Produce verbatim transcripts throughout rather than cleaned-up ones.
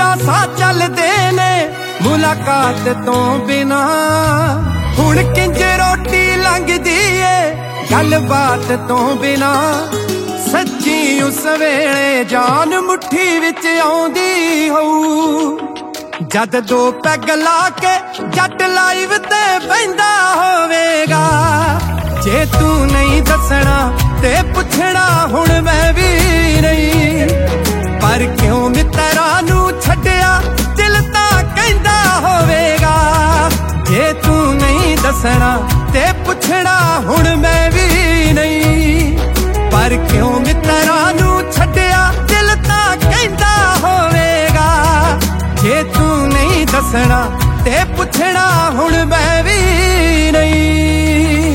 साह चलदे ने मुलाकात तो बिना। हुण किंज रोटी लंघदी ए गलबात तो बिना। सच्ची उस वेले जान मुट्ठी विच आउंदी होऊ जद दो पैग ला के जट लाइव ते बहिंदा होवेगा। जे तू नहीं दसना ते पुछना हुण मैं भी नहीं, पर क्यों मित्रा नू छड्डिया दिल तां कहंदा होवेगा। जे तू नहीं दसना ते पुछना हुण मैं भी नहीं, पर क्यों मित्रा नू छड्डिया दिल तां कहंदा होवेगा। जे तू नहीं दसना ते पुछना हुण मैं भी नहीं।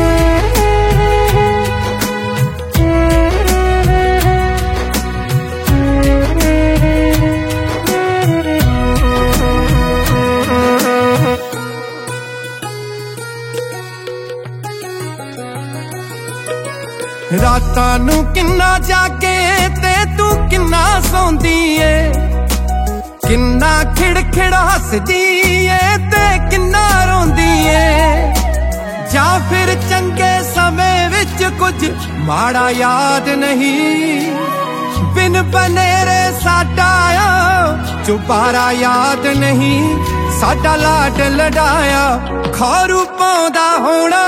रातां नू किन्ना जागे ते तू किन्ना सौंदी ए, किन्ना खिड़-खिड़ हसदी ए ते किन्ना रोंदी ए। जां फिर चंगे समय विच कुछ माड़ा याद नहीं, बिन बनेरे साडा चुबारा याद नहीं। साडा लाड लडाया खौरू पाउंदा होना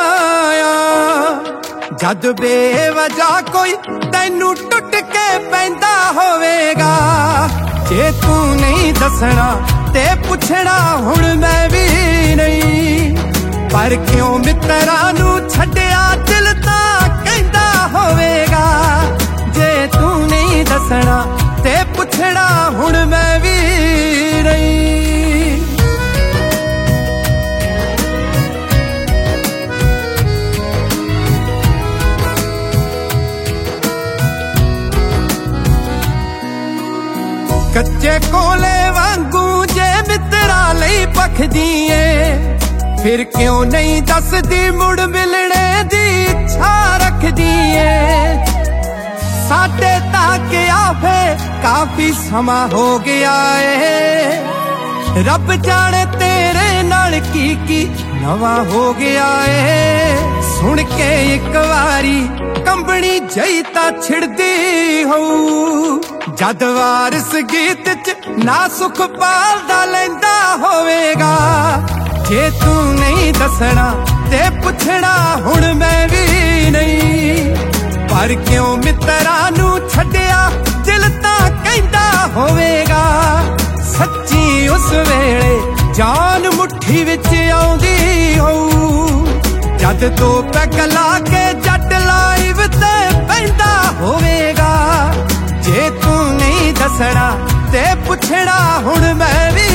जद बेवजह कोई तैनू टुट के पैंदा होवेगा। जे तू नहीं दसना ते पुछना हुण मैं भी नहीं, पर क्यों मित्रा नू छड्डिया दिल तां कहंदा होवेगा। जे तू नहीं दसना ते पुछना हुण मैं भी नहीं। कच्चे कोले वांगू जे मित्रा लई पखदी ए, फिर क्यों नहीं दसदी मुड़ मिलने दी इच्छा रखदी ए। साडे ताके आवे काफी समा हो गया ए, रब जाने तेरे नाल की की नवा हो गया ए। सुन के एक वारी कंबनी जई तां छिड़दी होऊ जद वारिस गीत च ना सुख पालदा लैंदा होवेगा। जे तू नहीं दसना ते पुछना हुण मैं भी नहीं, पर क्यों मित्रा नू छड्डिया दिल तां कहंदा होवेगा। सच्ची उस वेले जान मुट्ठी विच आउंदी होऊ जद दो पैग ला के जट लाइव ते बहिंदा होवेगा। जे तू नहीं दसना ते पुछना हुण मैं भी